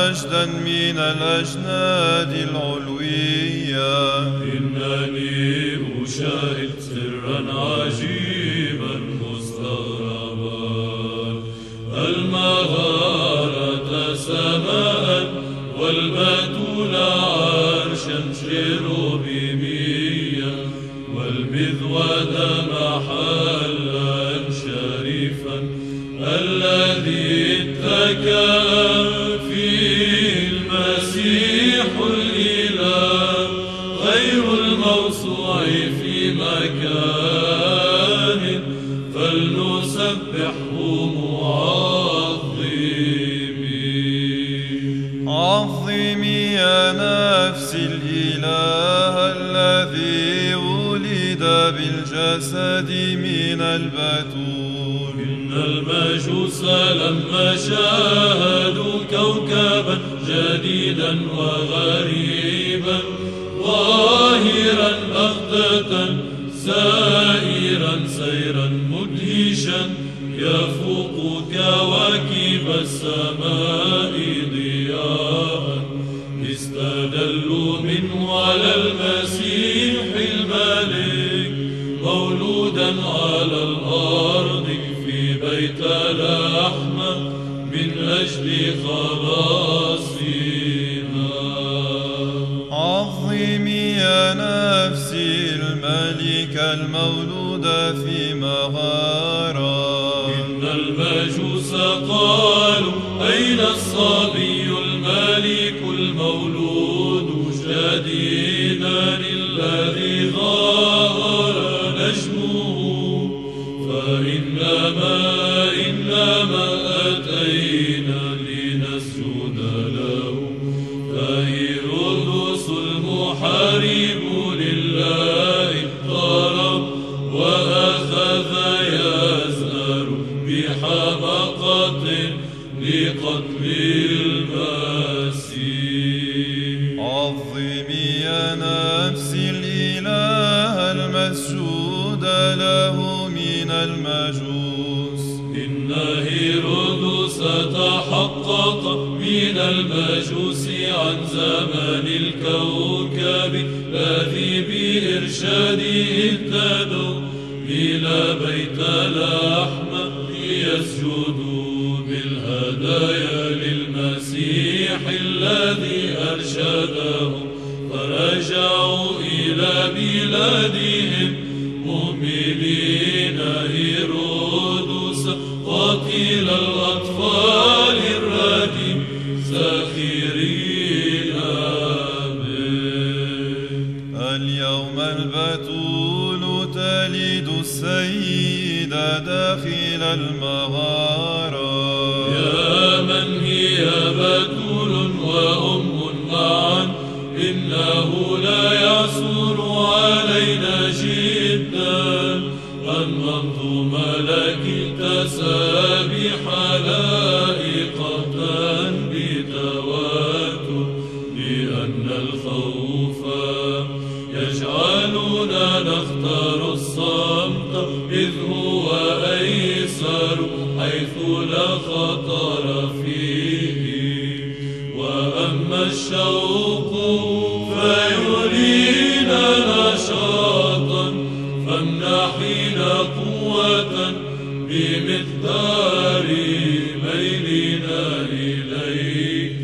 مجدا من الأجناد العلوية. إنني أشاهد سرا عجيبا مستغربا، المغارة سماء والبتول عرشا شيروبيميا، والمذود محلا شريفا الذي اتكى فيه المسيح الإله، غير الموسوع في مكان، فلنسبحه معظمين. عظمي يا نفس الإله الذي ولد بالجسد من البتول. إن المجوس لما شاهدوا كوكبا جديدا وغريبا، ظاهرا بغتة سائرا سيرا مدهشا، يفوق كواكب السماء ضياء، استدلوا منه على المسيح الملك، مولودا على الأرض في بيت لحم من أجل خلاصنا. عظمي يا نفسي الملك المولود في مغارة. إن المجوس قالوا أين الصبي الملك المولود جديدا الذي ظهر نجمه، فإنما أتينا لنسجد له، فهيرودس المحارب لله اضطرب، وأخذ يزهر بحمقة لقتل المسيح. عظمي يا نفسي الإله المسجود له من المجوس. إن هيرودس تحقق من المجوس عن زمن الكوكب الذي بإرشاده اهتدوا إلى بيت لحم ليسجدوا بالهدايا للمسيح الذي أرشدهم، فرجعوا إلى بلادهم مهملين هيرودس قاتل الأطفال الرديم ساخرين به. اليوم البتول تلد السيدة داخل المغارة. يا من هي بتول وأم معا، إنه لا يعصر علينا جدا أن ننظم لك التسابيح لائقة بتواتر، لأن الخوف يجعلنا نختار الصمت، إذ هو أيسر حيث لا خطر فيه. وأما الشوق فيرينا نشاطا، فامنحينا قوة بمقدار ميلنا إليك.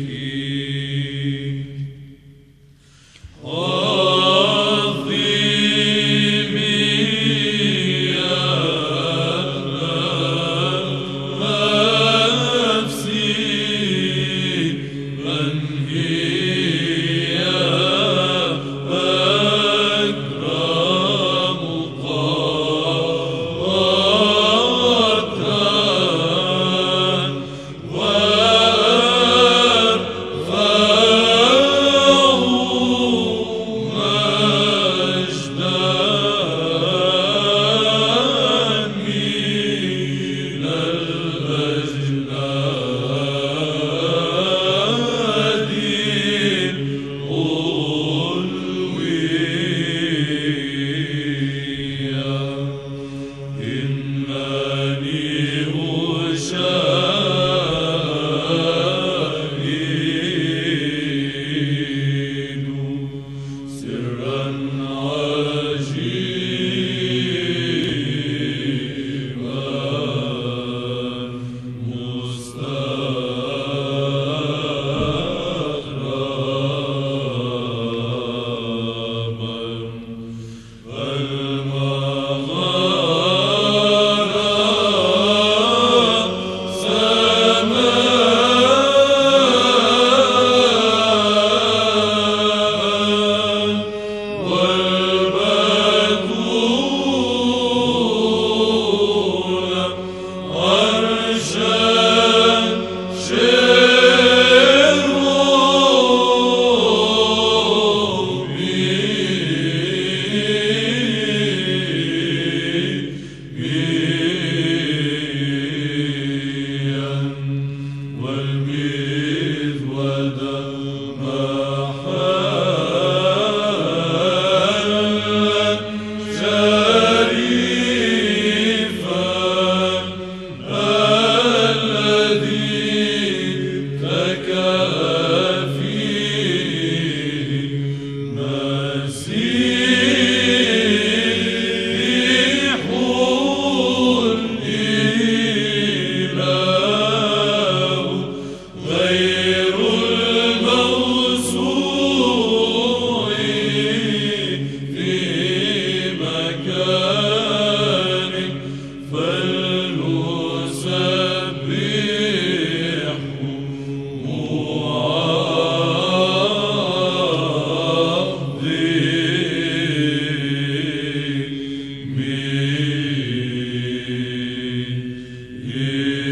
Yeah.